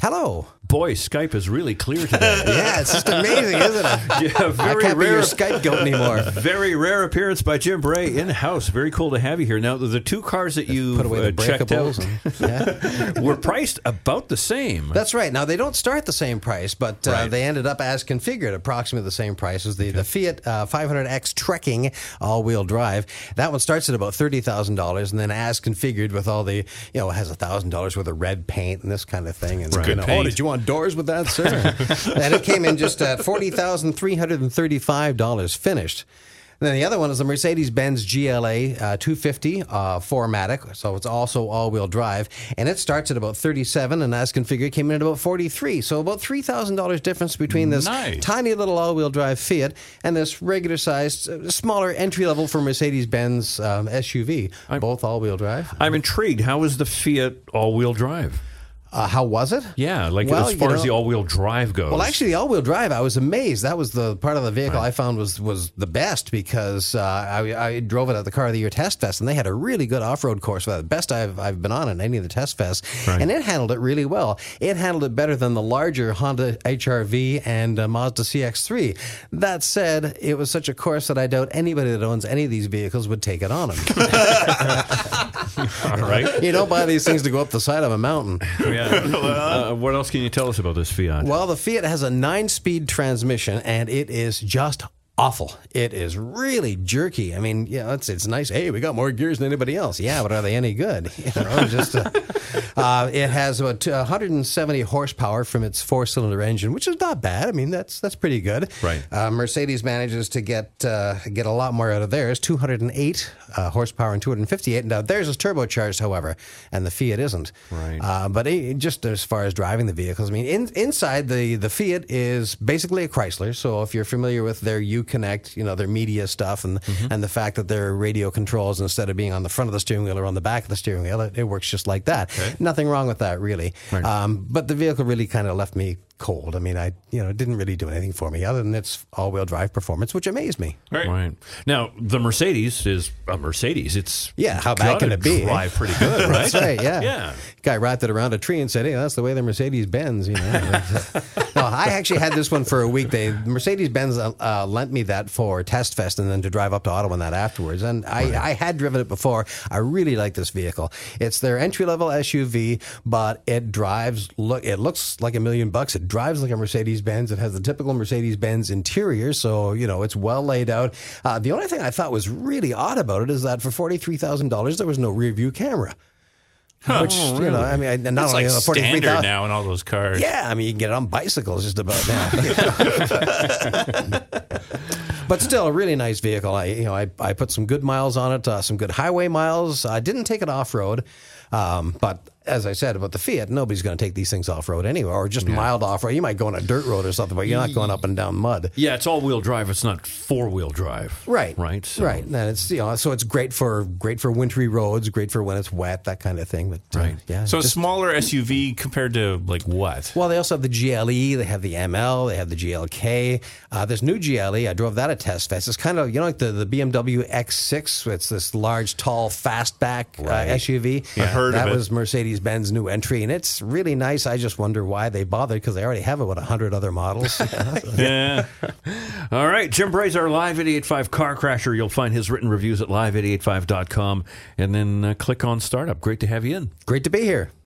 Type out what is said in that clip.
Hello. Boy, Skype is really clear today. Yeah, it's just amazing, isn't it? Yeah, I can't be your Skype goat anymore. Very rare appearance by Jim Bray in-house. Very cool to have you here. Now, the two cars that you Put away the checked out breakables were priced about the same. That's right. Now, they don't start the same price, but Right. they ended up as configured, approximately the same price as the Fiat 500X Trekking all-wheel drive. That one starts at about $30,000, and then as configured with all the, it has $1,000 worth of red paint and this kind of thing. And Good paint. oh, did you want doors with that, sir? And it came in just at $40,335 finished. And then the other one is the Mercedes-Benz GLA 250 4MATIC, so it's also all-wheel drive, and it starts at about $37,000, and as configured, came in at about $43,000. So about $3,000 difference between this tiny little all-wheel drive Fiat and this regular-sized, smaller entry-level for Mercedes-Benz SUV, both all-wheel drive. I'm intrigued. How is the Fiat all-wheel drive? How was it? Yeah, as far as the all-wheel drive goes. Well, actually, the all-wheel drive, I was amazed. That was the part of the vehicle I found was the best because I drove it at the Car of the Year Test Fest, and they had a really good off-road course for that. The best I've been on in any of the test fests, and it handled it really well. It handled it better than the larger Honda HR-V and Mazda CX-3. That said, it was such a course that I doubt anybody that owns any of these vehicles would take it on them. All right. You don't buy these things to go up the side of a mountain. Yeah. What else can you tell us about this Fiat? Well, the Fiat has a 9-speed transmission, and it is just awful. It is really jerky. I mean, it's nice. Hey, we got more gears than anybody else. Yeah, but are they any good? It has about 170 horsepower from its 4-cylinder engine, which is not bad. I mean, that's pretty good. Right. Mercedes manages to get a lot more out of theirs, 208 horsepower and 258. Now, theirs is turbocharged, however, and the Fiat isn't. Right. But just as far as driving the vehicles, I mean, inside the Fiat is basically a Chrysler. So if you're familiar with their Uconnect, their media stuff, and the fact that their radio controls, instead of being on the front of the steering wheel or on the back of the steering wheel, it works just like that. Okay. Nothing wrong with that, really. Right. But the vehicle really kind of left me cold. I mean, it didn't really do anything for me other than its all-wheel drive performance, which amazed me. Right. Now, the Mercedes is a Mercedes. It's how bad can it be? Drive pretty good, right? That's right. Yeah. Yeah. Guy wrapped it around a tree and said, "Hey, that's the way the Mercedes-Benz." No, I actually had this one for a week. Mercedes-Benz lent me that for Test Fest and then to drive up to Ottawa and that afterwards. And I had driven it before. I really like this vehicle. It's their entry-level SUV, but it drives. It looks like $1 million. It drives like a Mercedes-Benz. It has the typical Mercedes-Benz interior, so it's well laid out. The only thing I thought was really odd about it is that for $43,000 there was no rear view camera. Which, really? I mean, not it's only like standard now in all those cars. Yeah, I mean, you can get it on bicycles just about now. But still, a really nice vehicle. I put some good miles on it, some good highway miles. I didn't take it off-road, but as I said about the Fiat, nobody's going to take these things off-road anyway, or just mild off-road. You might go on a dirt road or something, but you're not going up and down mud. Yeah, it's all-wheel drive. It's not four-wheel drive. Right. Right. So. Right. And it's so it's great for wintry roads, great for when it's wet, that kind of thing. But right. So a smaller SUV compared to like what? Well, they also have the GLE, they have the ML, they have the GLK. There's new GLE. I drove that at Test Fest. It's kind of like the BMW X6. It's this large, tall, fastback SUV. Yeah, I heard of it. That was Mercedes-Benz new entry, and it's really nice. I just wonder why they bothered, because they already have about 100 other models. Yeah. All right. Jim Bray's our Live 88.5 car crasher. You'll find his written reviews at live885.com, and then click on Startup. Great to have you in. Great to be here.